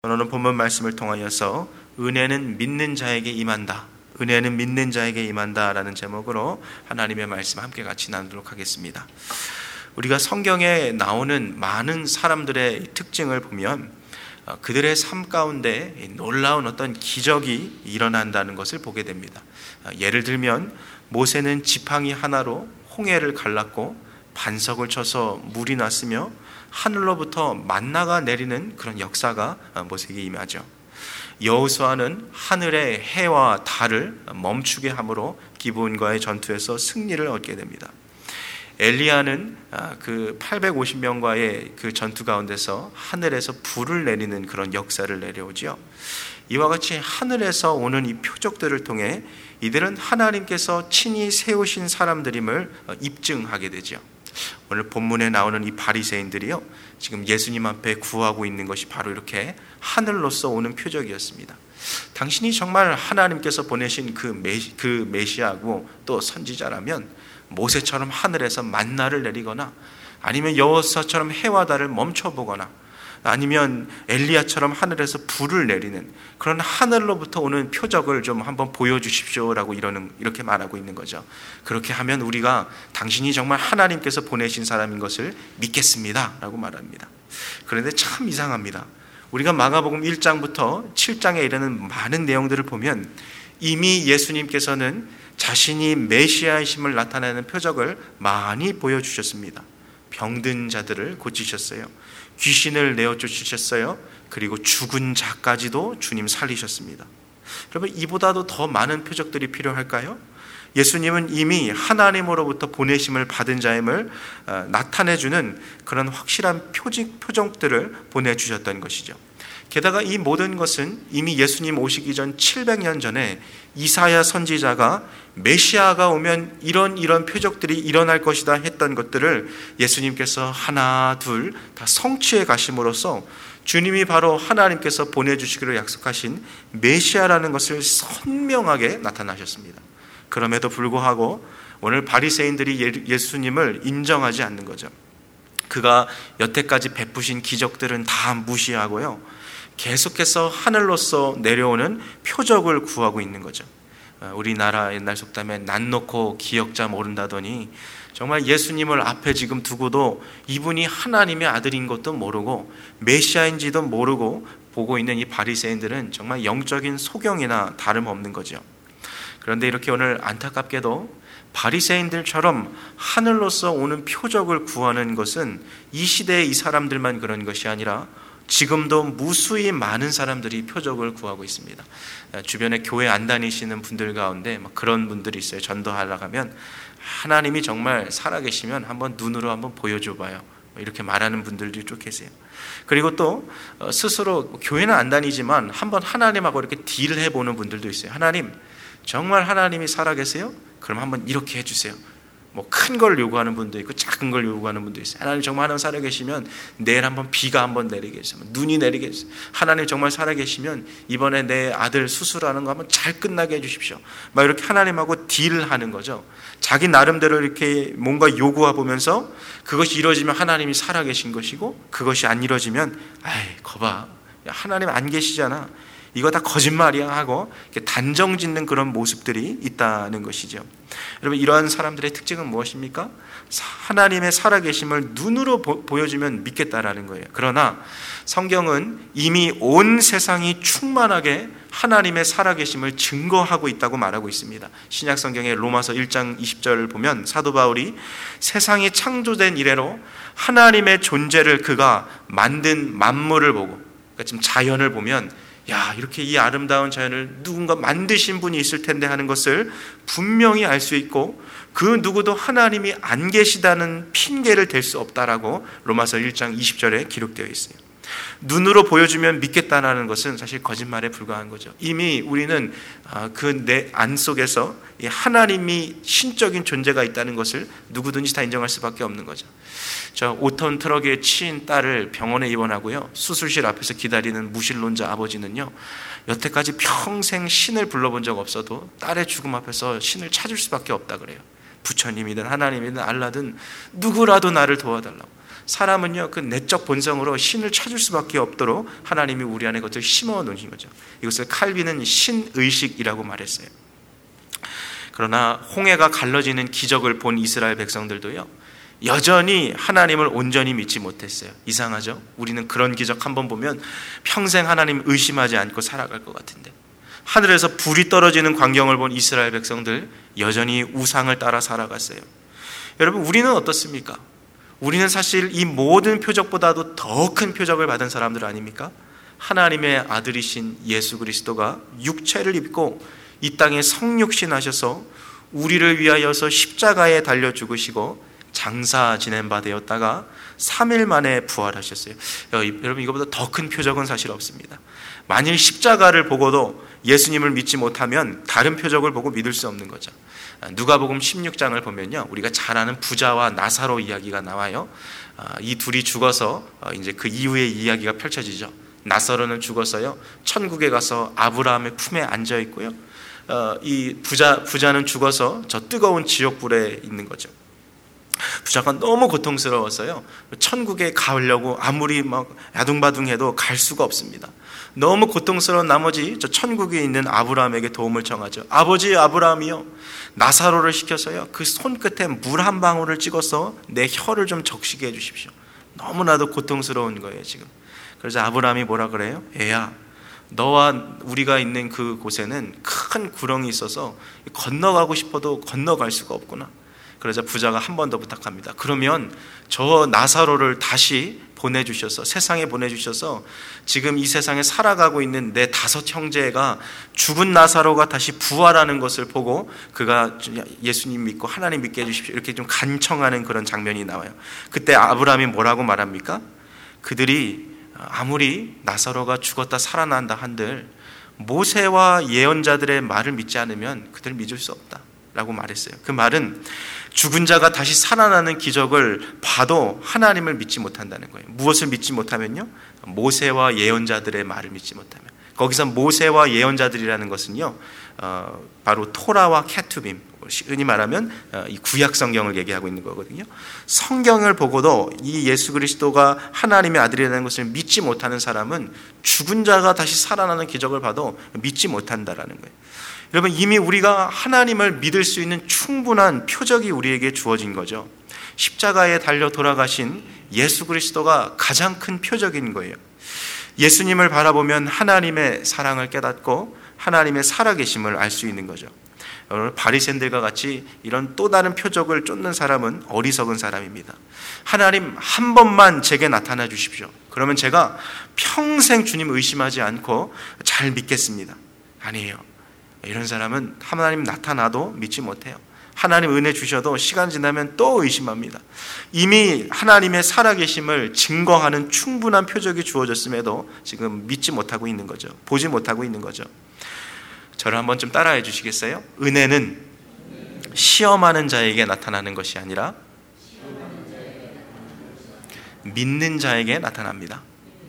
오늘 본문 말씀을 통하여서 은혜는 믿는 자에게 임한다, 은혜는 믿는 자에게 임한다 라는 제목으로 하나님의 말씀 함께 같이 나누도록 하겠습니다. 우리가 성경에 나오는 많은 사람들의 특징을 보면 그들의 삶 가운데 놀라운 어떤 기적이 일어난다는 것을 보게 됩니다. 예를 들면 모세는 지팡이 하나로 홍해를 갈랐고 반석을 쳐서 물이 났으며 하늘로부터 만나가 내리는 그런 역사가 모세에게 임하죠. 여호수아는 하늘의 해와 달을 멈추게 함으로 기브온과의 전투에서 승리를 얻게 됩니다. 엘리야는 그 850명과의 그 전투 가운데서 하늘에서 불을 내리는 그런 역사를 내려오지요. 이와 같이 하늘에서 오는 이 표적들을 통해 이들은 하나님께서 친히 세우신 사람들임을 입증하게 되죠. 오늘 본문에 나오는 이 바리새인들이요, 지금 예수님 앞에 구하고 있는 것이 바로 이렇게 하늘로서 오는 표적이었습니다. 당신이 정말 하나님께서 보내신 그 메시아고 또 선지자라면 모세처럼 하늘에서 만나를 내리거나, 아니면 여호수아처럼 해와 달을 멈춰보거나, 아니면 엘리야처럼 하늘에서 불을 내리는 그런 하늘로부터 오는 표적을 좀 한번 보여주십시오라고 이렇게 말하고 있는 거죠. 그렇게 하면 우리가 당신이 정말 하나님께서 보내신 사람인 것을 믿겠습니다 라고 말합니다. 그런데 참 이상합니다. 우리가 마가복음 1장부터 7장에 이르는 많은 내용들을 보면 이미 예수님께서는 자신이 메시아이심을 나타내는 표적을 많이 보여주셨습니다. 병든 자들을 고치셨어요. 귀신을 내어쫓으셨어요. 그리고 죽은 자까지도 주님 살리셨습니다. 여러분, 이보다도 더 많은 표적들이 필요할까요? 예수님은 이미 하나님으로부터 보내심을 받은 자임을 나타내주는 그런 확실한 표적들을 보내주셨던 것이죠. 게다가 이 모든 것은 이미 예수님 오시기 전 700년 전에 이사야 선지자가 메시아가 오면 이런 표적들이 일어날 것이다 했던 것들을 예수님께서 하나 둘 다 성취해 가심으로써 주님이 바로 하나님께서 보내주시기로 약속하신 메시아라는 것을 선명하게 나타나셨습니다. 그럼에도 불구하고 오늘 바리새인들이 예수님을 인정하지 않는 거죠. 그가 여태까지 베푸신 기적들은 다 무시하고요, 계속해서 하늘로서 내려오는 표적을 구하고 있는 거죠. 우리나라 옛날 속담에 난 놓고 기역자 모른다더니 정말 예수님을 앞에 지금 두고도 이분이 하나님의 아들인 것도 모르고 메시아인지도 모르고 보고 있는 이 바리새인들은 정말 영적인 소경이나 다름없는 거죠. 그런데 이렇게 오늘 안타깝게도 바리새인들처럼 하늘로서 오는 표적을 구하는 것은 이 시대의 이 사람들만 그런 것이 아니라 지금도 무수히 많은 사람들이 표적을 구하고 있습니다. 주변에 교회 안 다니시는 분들 가운데 그런 분들이 있어요. 전도하러 가면 하나님이 정말 살아계시면 한번 눈으로 한번 보여줘 봐요, 이렇게 말하는 분들도 쭉 계세요. 그리고 또 스스로 교회는 안 다니지만 한번 하나님하고 이렇게 딜을 해보는 분들도 있어요. 하나님, 정말 하나님이 살아계세요? 그럼 한번 이렇게 해주세요. 큰 걸 요구하는 분도 있고 작은 걸 요구하는 분도 있어요. 하나님 정말 하나님 살아계시면 내일 한번 비가 한번 내리게 해주세요. 눈이 내리게 해주세요. 하나님 정말 살아계시면 이번에 내 아들 수술하는 거 한번 잘 끝나게 해주십시오. 이렇게 하나님하고 딜하는 거죠. 자기 나름대로 이렇게 뭔가 요구해 보면서 그것이 이루어지면 하나님이 살아계신 것이고, 그것이 안 이루어지면 거봐, 하나님 안 계시잖아, 이거 다 거짓말이야 하고 단정 짓는 그런 모습들이 있다는 것이죠. 여러분, 이러한 사람들의 특징은 무엇입니까? 하나님의 살아계심을 눈으로 보여주면 믿겠다라는 거예요. 그러나 성경은 이미 온 세상이 충만하게 하나님의 살아계심을 증거하고 있다고 말하고 있습니다. 신약 성경의 로마서 1장 20절을 보면 사도 바울이 세상이 창조된 이래로 하나님의 존재를 그가 만든 만물을 보고, 그러니까 지금 자연을 보면 이렇게 이 아름다운 자연을 누군가 만드신 분이 있을 텐데 하는 것을 분명히 알 수 있고, 그 누구도 하나님이 안 계시다는 핑계를 댈 수 없다라고 로마서 1장 20절에 기록되어 있어요. 눈으로 보여주면 믿겠다는 것은 사실 거짓말에 불과한 거죠. 이미 우리는 그 내 안 속에서 하나님이 신적인 존재가 있다는 것을 누구든지 다 인정할 수밖에 없는 거죠. 저 5톤 트럭에 치인 딸을 병원에 입원하고요, 수술실 앞에서 기다리는 무신론자 아버지는요, 여태까지 평생 신을 불러본 적 없어도 딸의 죽음 앞에서 신을 찾을 수밖에 없다 그래요. 부처님이든 하나님이든 알라든 누구라도 나를 도와달라고. 사람은요, 그 내적 본성으로 신을 찾을 수밖에 없도록 하나님이 우리 안에 그것을 심어 놓으신 거죠. 이것을 칼빈은 신의식이라고 말했어요. 그러나 홍해가 갈라지는 기적을 본 이스라엘 백성들도요, 여전히 하나님을 온전히 믿지 못했어요. 이상하죠? 우리는 그런 기적 한번 보면 평생 하나님 의심하지 않고 살아갈 것 같은데, 하늘에서 불이 떨어지는 광경을 본 이스라엘 백성들 여전히 우상을 따라 살아갔어요. 여러분, 우리는 어떻습니까? 우리는 사실 이 모든 표적보다도 더 큰 표적을 받은 사람들 아닙니까? 하나님의 아들이신 예수 그리스도가 육체를 입고 이 땅에 성육신하셔서 우리를 위하여서 십자가에 달려 죽으시고 장사 지낸 바 되었다가 3일 만에 부활하셨어요. 여러분, 이거보다 더 큰 표적은 사실 없습니다. 만일 십자가를 보고도 예수님을 믿지 못하면 다른 표적을 보고 믿을 수 없는 거죠. 누가복음 16장을 보면요, 우리가 잘 아는 부자와 나사로 이야기가 나와요. 이 둘이 죽어서 이제 그 이후의 이야기가 펼쳐지죠. 나사로는 죽어서요, 천국에 가서 아브라함의 품에 앉아 있고요, 이 부자는 죽어서 저 뜨거운 지옥불에 있는 거죠. 부자가 너무 고통스러워서요, 천국에 가려고 아무리 막 야둥바둥해도 갈 수가 없습니다. 너무 고통스러운 나머지 저 천국에 있는 아브라함에게 도움을 청하죠. 아버지 아브라함이요, 나사로를 시켜서요, 그 손끝에 물 한 방울을 찍어서 내 혀를 좀 적시게 해주십시오. 너무나도 고통스러운 거예요 지금. 그래서 아브라함이 뭐라 그래요? 애야, 너와 우리가 있는 그 곳에는 큰 구렁이 있어서 건너가고 싶어도 건너갈 수가 없구나. 그러자 부자가 한 번 더 부탁합니다. 그러면 저 나사로를 다시 보내주셔서, 세상에 보내주셔서 지금 이 세상에 살아가고 있는 내 5 형제가 죽은 나사로가 다시 부활하는 것을 보고 그가 예수님 믿고 하나님 믿게 해주십시오, 이렇게 좀 간청하는 그런 장면이 나와요. 그때 아브라함이 뭐라고 말합니까? 그들이 아무리 나사로가 죽었다 살아난다 한들 모세와 예언자들의 말을 믿지 않으면 그들을 믿을 수 없다 라고 말했어요. 그 말은 죽은 자가 다시 살아나는 기적을 봐도 하나님을 믿지 못한다는 거예요. 무엇을 믿지 못하면요? 모세와 예언자들의 말을 믿지 못하면. 거기서 모세와 예언자들이라는 것은요, 바로 토라와 케투빔, 흔히 말하면 이 구약 성경을 얘기하고 있는 거거든요. 성경을 보고도 이 예수 그리스도가 하나님의 아들이라는 것을 믿지 못하는 사람은 죽은 자가 다시 살아나는 기적을 봐도 믿지 못한다라는 거예요. 여러분, 이미 우리가 하나님을 믿을 수 있는 충분한 표적이 우리에게 주어진 거죠. 십자가에 달려 돌아가신 예수 그리스도가 가장 큰 표적인 거예요. 예수님을 바라보면 하나님의 사랑을 깨닫고 하나님의 살아계심을 알 수 있는 거죠. 바리새인들과 같이 이런 또 다른 표적을 쫓는 사람은 어리석은 사람입니다. 하나님 한 번만 제게 나타나 주십시오. 그러면 제가 평생 주님 의심하지 않고 잘 믿겠습니다. 아니에요. 이런 사람은 하나님 나타나도 믿지 못해요. 하나님 은혜 주셔도 시간 지나면 또 의심합니다. 이미 하나님의 살아계심을 증거하는 충분한 표적이 주어졌음에도 지금 믿지 못하고 있는 거죠. 보지 못하고 있는 거죠. 저를 한번 좀 따라해 주시겠어요? 은혜는 시험하는 자에게 나타나는 것이 아니라 믿는 자에게 나타납니다.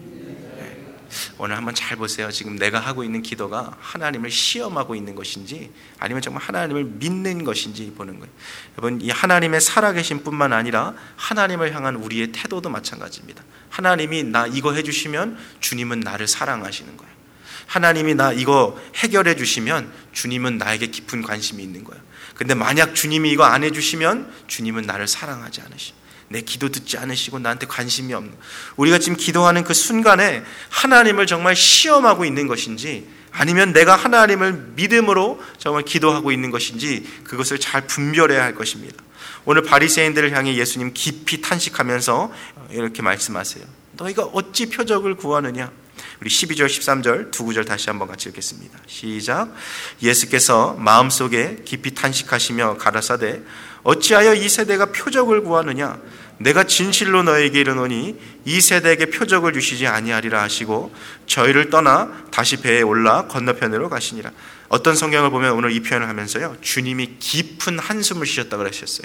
오늘 한번 잘 보세요. 지금 내가 하고 있는 기도가 하나님을 시험하고 있는 것인지 아니면 정말 하나님을 믿는 것인지 보는 거예요. 여러분, 이 하나님의 살아계신 뿐만 아니라 하나님을 향한 우리의 태도도 마찬가지입니다. 하나님이 나 이거 해주시면 주님은 나를 사랑하시는 거예요. 하나님이 나 이거 해결해 주시면 주님은 나에게 깊은 관심이 있는 거예요. 근데 만약 주님이 이거 안 해주시면 주님은 나를 사랑하지 않으시고 내 기도 듣지 않으시고 나한테 관심이 없는, 우리가 지금 기도하는 그 순간에 하나님을 정말 시험하고 있는 것인지 아니면 내가 하나님을 믿음으로 정말 기도하고 있는 것인지 그것을 잘 분별해야 할 것입니다. 오늘 바리새인들을 향해 예수님 깊이 탄식하면서 이렇게 말씀하세요. 너희가 어찌 표적을 구하느냐? 우리 12절 13절 두 구절 다시 한번 같이 읽겠습니다. 시작. 예수께서 마음속에 깊이 탄식하시며 가라사대 어찌하여 이 세대가 표적을 구하느냐? 내가 진실로 너에게 이르노니 이 세대에게 표적을 주시지 아니하리라 하시고 저희를 떠나 다시 배에 올라 건너편으로 가시니라. 어떤 성경을 보면 오늘 이 표현을 하면서요, 주님이 깊은 한숨을 쉬셨다 그러셨어요.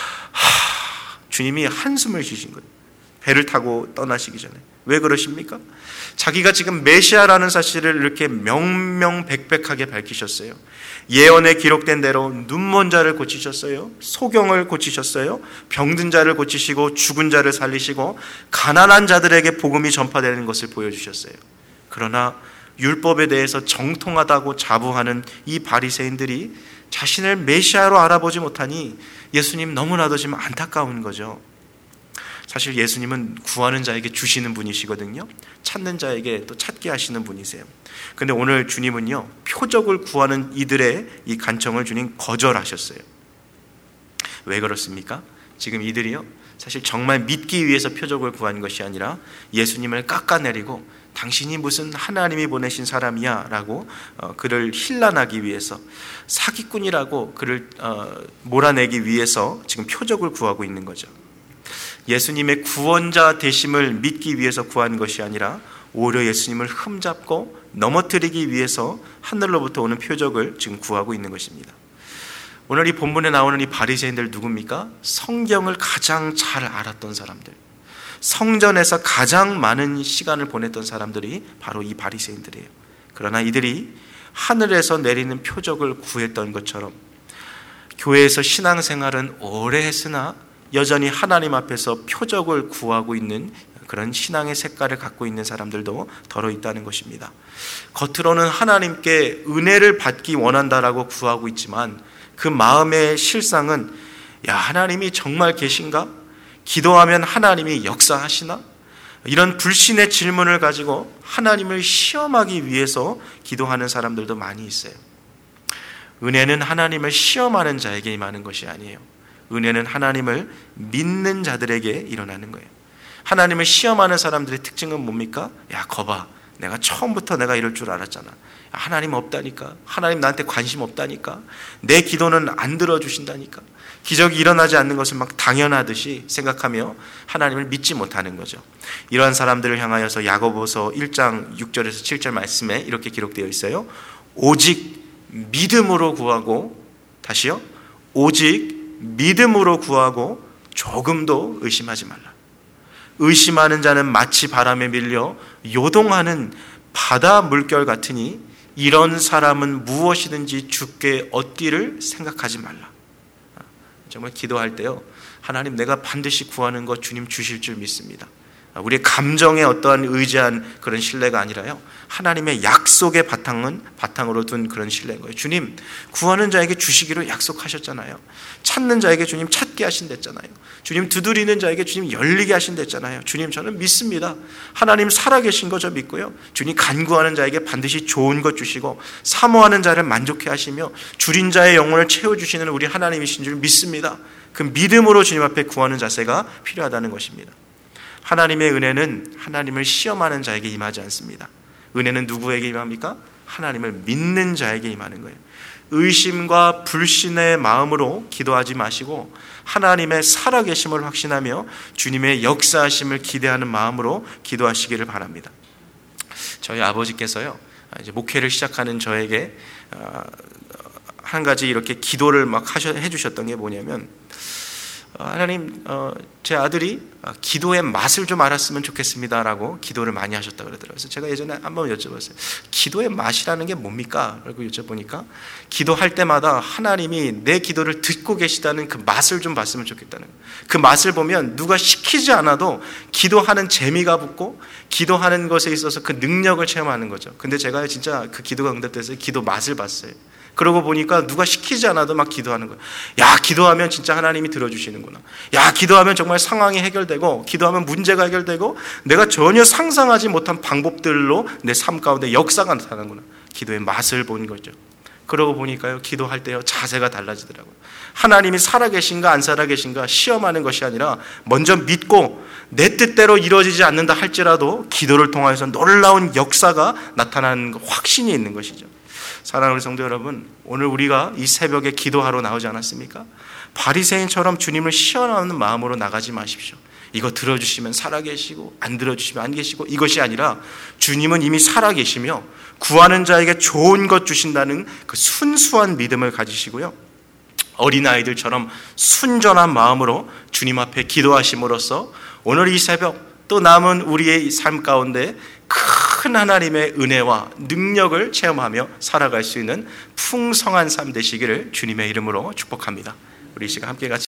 주님이 한숨을 쉬신 거예요. 배를 타고 떠나시기 전에. 왜 그러십니까? 자기가 지금 메시아라는 사실을 이렇게 명명백백하게 밝히셨어요. 예언에 기록된 대로 눈먼 자를 고치셨어요. 소경을 고치셨어요. 병든 자를 고치시고 죽은 자를 살리시고 가난한 자들에게 복음이 전파되는 것을 보여주셨어요. 그러나 율법에 대해서 정통하다고 자부하는 이 바리새인들이 자신을 메시아로 알아보지 못하니 예수님 너무나도 지금 안타까운 거죠. 사실 예수님은 구하는 자에게 주시는 분이시거든요. 찾는 자에게 또 찾게 하시는 분이세요. 근데 오늘 주님은요, 표적을 구하는 이들의 이 간청을 주님 거절하셨어요. 왜 그렇습니까? 지금 이들이요, 사실 정말 믿기 위해서 표적을 구한 것이 아니라 예수님을 깎아내리고 당신이 무슨 하나님이 보내신 사람이야 라고 그를 힐난하기 위해서, 사기꾼이라고 그를 몰아내기 위해서 지금 표적을 구하고 있는 거죠. 예수님의 구원자 되심을 믿기 위해서 구한 것이 아니라 오히려 예수님을 흠잡고 넘어뜨리기 위해서 하늘로부터 오는 표적을 지금 구하고 있는 것입니다. 오늘 이 본문에 나오는 이 바리새인들 누굽니까? 성경을 가장 잘 알았던 사람들, 성전에서 가장 많은 시간을 보냈던 사람들이 바로 이 바리새인들이에요. 그러나 이들이 하늘에서 내리는 표적을 구했던 것처럼 교회에서 신앙생활은 오래 했으나 여전히 하나님 앞에서 표적을 구하고 있는 그런 신앙의 색깔을 갖고 있는 사람들도 더러 있다는 것입니다. 겉으로는 하나님께 은혜를 받기 원한다라고 구하고 있지만 그 마음의 실상은, 야, 하나님이 정말 계신가? 기도하면 하나님이 역사하시나? 이런 불신의 질문을 가지고 하나님을 시험하기 위해서 기도하는 사람들도 많이 있어요. 은혜는 하나님을 시험하는 자에게 임하는 것이 아니에요. 은혜는 하나님을 믿는 자들에게 일어나는 거예요. 하나님을 시험하는 사람들의 특징은 뭡니까? 야, 거봐, 내가 처음부터 내가 이럴 줄 알았잖아. 하나님 없다니까. 하나님 나한테 관심 없다니까. 내 기도는 안 들어주신다니까. 기적이 일어나지 않는 것을 막 당연하듯이 생각하며 하나님을 믿지 못하는 거죠. 이러한 사람들을 향하여서 야고보서 1장 6절에서 7절 말씀에 이렇게 기록되어 있어요. 오직 믿음으로 구하고, 다시요, 오직 믿음으로 구하고 조금도 의심하지 말라. 의심하는 자는 마치 바람에 밀려 요동하는 바다 물결 같으니 이런 사람은 무엇이든지 주께 얻기를 생각하지 말라. 정말 기도할 때요, 하나님 내가 반드시 구하는 것 주님 주실 줄 믿습니다. 우리의 감정에 어떠한 의지한 그런 신뢰가 아니라요, 하나님의 약속의 바탕으로 둔 그런 신뢰인 거예요. 주님 구하는 자에게 주시기로 약속하셨잖아요. 찾는 자에게 주님 찾게 하신댔잖아요. 주님 두드리는 자에게 주님 열리게 하신댔잖아요. 주님 저는 믿습니다. 하나님 살아계신 거 저 믿고요, 주님 간구하는 자에게 반드시 좋은 것 주시고 사모하는 자를 만족해 하시며 줄인 자의 영혼을 채워주시는 우리 하나님이신 줄 믿습니다. 그 믿음으로 주님 앞에 구하는 자세가 필요하다는 것입니다. 하나님의 은혜는 하나님을 시험하는 자에게 임하지 않습니다. 은혜는 누구에게 임합니까? 하나님을 믿는 자에게 임하는 거예요. 의심과 불신의 마음으로 기도하지 마시고 하나님의 살아계심을 확신하며 주님의 역사하심을 기대하는 마음으로 기도하시기를 바랍니다. 저희 아버지께서요, 이제 목회를 시작하는 저에게 한 가지 이렇게 기도를 막 해주셨던 게 뭐냐면, 하나님, 제 아들이 기도의 맛을 좀 알았으면 좋겠습니다라고 기도를 많이 하셨다고 그러더라고요. 그래서 제가 예전에 한번 여쭤봤어요. 기도의 맛이라는 게 뭡니까? 라고 여쭤보니까 기도할 때마다 하나님이 내 기도를 듣고 계시다는 그 맛을 좀 봤으면 좋겠다는 거예요. 그 맛을 보면 누가 시키지 않아도 기도하는 재미가 붙고 기도하는 것에 있어서 그 능력을 체험하는 거죠. 근데 제가 진짜 그 기도가 응답돼서 기도 맛을 봤어요. 그러고 보니까 누가 시키지 않아도 막 기도하는 거예요. 야, 기도하면 진짜 하나님이 들어주시는구나. 야, 기도하면 정말 상황이 해결되고, 기도하면 문제가 해결되고, 내가 전혀 상상하지 못한 방법들로 내 삶 가운데 역사가 나타나는구나. 기도의 맛을 본 거죠. 그러고 보니까요, 기도할 때요, 자세가 달라지더라고요. 하나님이 살아계신가 안 살아계신가 시험하는 것이 아니라 먼저 믿고 내 뜻대로 이루어지지 않는다 할지라도 기도를 통해서 놀라운 역사가 나타나는 확신이 있는 것이죠. 사랑하는 성도 여러분, 오늘 우리가 이 새벽에 기도하러 나오지 않았습니까? 바리새인처럼 주님을 시험하는 마음으로 나가지 마십시오. 이거 들어주시면 살아계시고 안 들어주시면 안 계시고 이것이 아니라 주님은 이미 살아계시며 구하는 자에게 좋은 것 주신다는 그 순수한 믿음을 가지시고요, 어린아이들처럼 순전한 마음으로 주님 앞에 기도하심으로써 오늘 이 새벽 또 남은 우리의 삶 가운데 큰 큰 하나님의 은혜와 능력을 체험하며 살아갈 수 있는 풍성한 삶 되시기를 주님의 이름으로 축복합니다. 우리 이 시간 함께 같이